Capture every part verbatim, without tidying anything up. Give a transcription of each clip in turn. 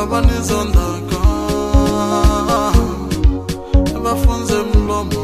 lava ni zondaka vafunze mlomo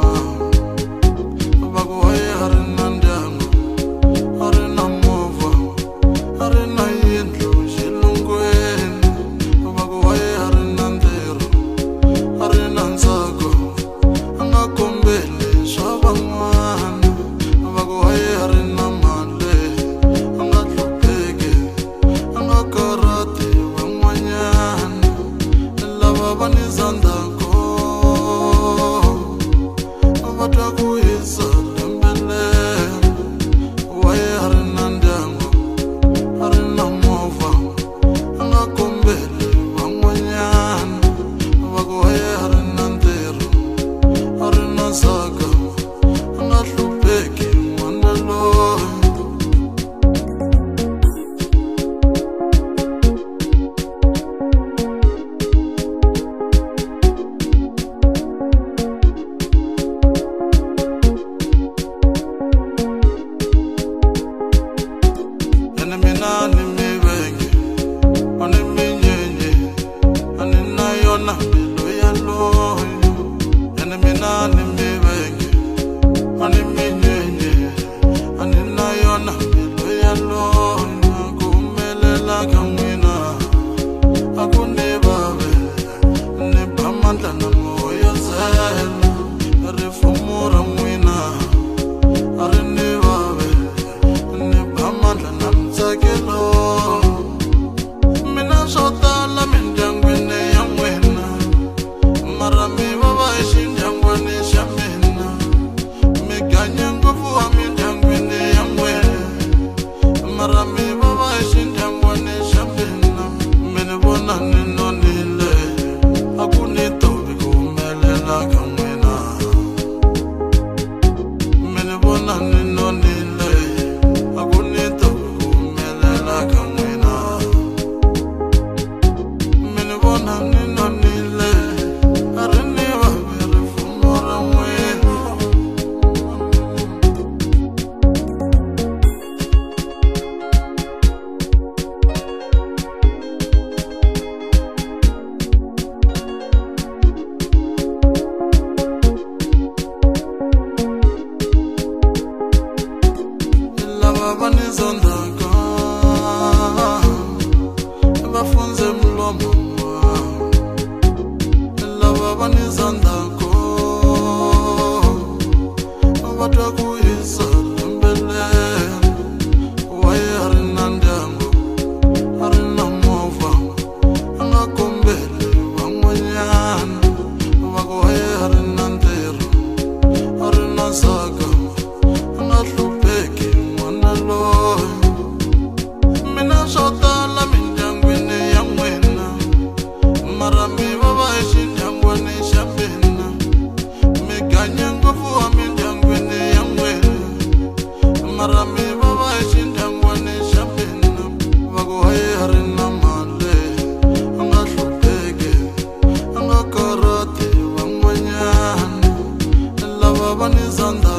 vakuwaye ari na ndyangu ari na movha ari na yindlu xilungweni vakuwaye ari na ntirho ari na ntsako a nga kombeli swa van'wana vakuwaye ari na mali a nga hlupheki a nga karati van'wanyana lava va ni zandako va twa ku hisa lembe leri waye ari na ndyangu ari na movha a nga kombeli van'wanyana vakuwaye ari na ntirho ari na saka a nga hlupheki n'wana loyi ene mina ni mi vengi ani mi nyenye ani na yona mbilu ya loyo ene mina ni mi vengi ani mi nyenye ani na yona mbilu ya loyo kumelela ka n'wina a ku ni vave ni ba mandla na moya zela rifumo ra n'wina a ri ni vave ni ba mandla na mtsakelo mina swo tala mindyangwini ya n'wina mara mi va va exindyangwini xa mina mi ganya ngopfu wa mindyangwini ya n'wina mara mi va va exindyangwini xa mina mi ni vona ni nonile a ku ni tovi ku humelela ka n'wina mi ni vona ni nonile a ku ni tovi ku humelela ka n'wina mi ni vona ni nonile a ri ni vavi rifumo ra n'wina lava va ni zondaka vafunze mlomo lava va ni zondako va twa ku hisa lembe leri waye ari na ndyangu ari na movha a nga kombeli van'wanyana vakuwaye ari na ntirho ari na saka a nga hlupheki n'wana loyi mina swo tala mindyangwini ya n'wina mara mi va va exindyangwini xa mina mi ganya ngopfu wa mindyangwini ya n'wina mara mi va va exindyangwini xa mina vakuwaye ari na mali a nga hlupheki a nga karati van'wanyana lava va ni zandaka